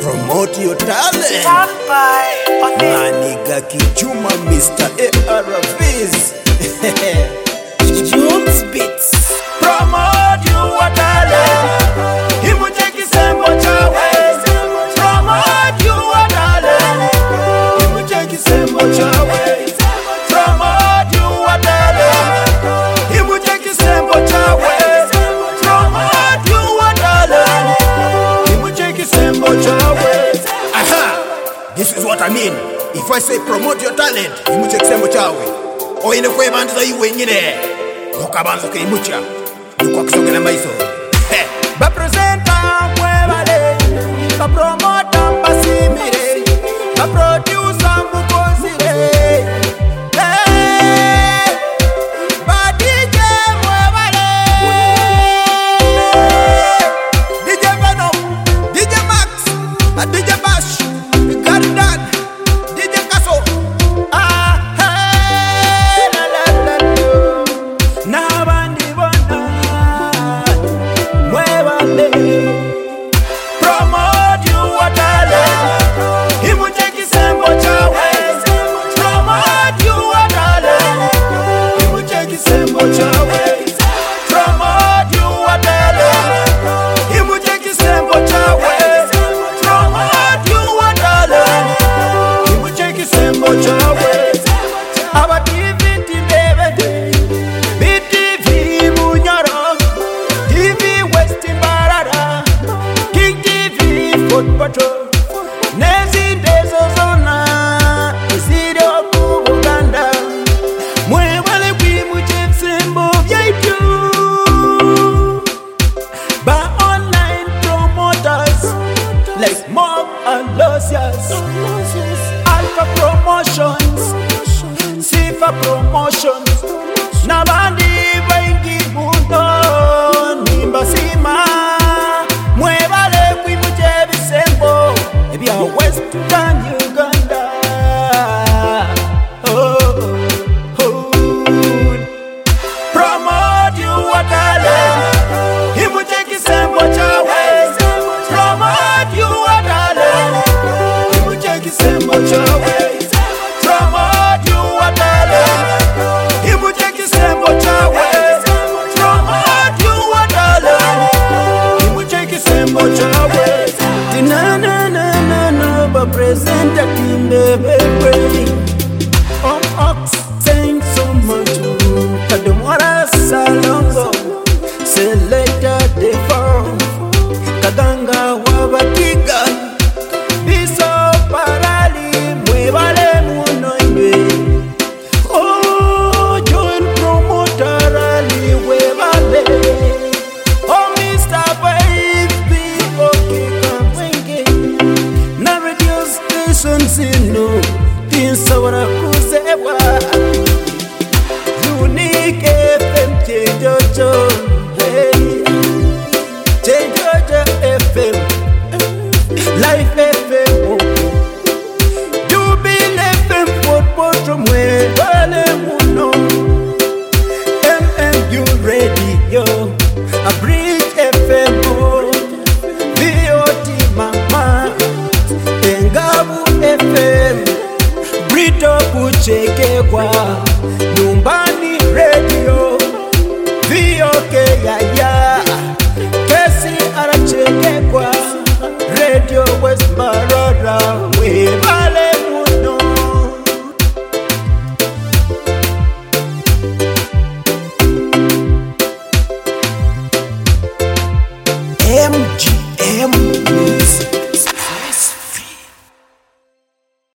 Promote your talent. Stand by on it. Maniga Kijuma, Mr. ARVs. Jules Beats. Promote your talent. Himu cheki sembo chawe. Promote your talent. Himu cheki sembo chawe. Promote your talent. Himu cheki sembo chawe. Promote your talent. Himu cheki sembo chawe. Aha! This is what I mean. If I say promote your talent, himu cheki sembo chawe. Oine kwe banza iwe nyine. Okabanza ke imucha. Kwa kisongela maiso. Ba presenta mwebale. Ba promota mpasimire. Ba producer mbukozire. Ba DJ mwebale. DJ Venom, DJ Max, DJ Bash, Gardan, DJ Kaso. Promote your talent. Himu cheki sembo chawe. Promote your talent. Himu cheki sembo chawe. Promote your talent. Himu cheki sembo chawe. Promote your talent. Himu cheki sembo chawe. Aba TV baby. BTV Munyoro. TV West Barara. King TV Foot Patrol. Nezi Dezo Zona. Isirio Kubuganda. Mwebale kwimu chepsembo vyaitu. Ba online promoters like Mob and Losias. Alpha Promotions. Sifa Promotions. Nabandi Baingi Mundo. Nimba Sima. Mwebale kwimu chebisembo. Ebi a Western Uganda. Promote your talent. Himu cheki sembo chawe. Promote your talent. Himu cheki sembo chawe. Promote your talent. Himu cheki sembo chawe. Promote your talent. Himu cheki sembo chawe. Dinana ba presenta kimbe baby. Ox thanks so much. Kadumwara salongo. Selecta de form. Kaganga wabakiga. Biso parali mwebale muno ibe. Oh, join promoter ali webale. Oh, Mr. Baby, okay, kamwenge. Na radio station zino, tinsawara kuzewa. Unique FM, Chenjojo, hey. Chenjojo FM, Life FM, Jubil FM, Football Mwebale Muno. MMU Radio, a Bridge FM, VOT Mama, Engabu FM, Brito Kuchekwa, Nyumbani Radio, VOK Yaya, Kesi Arachekwa, Radio West Marora, Mwebale Muno. MGM Music.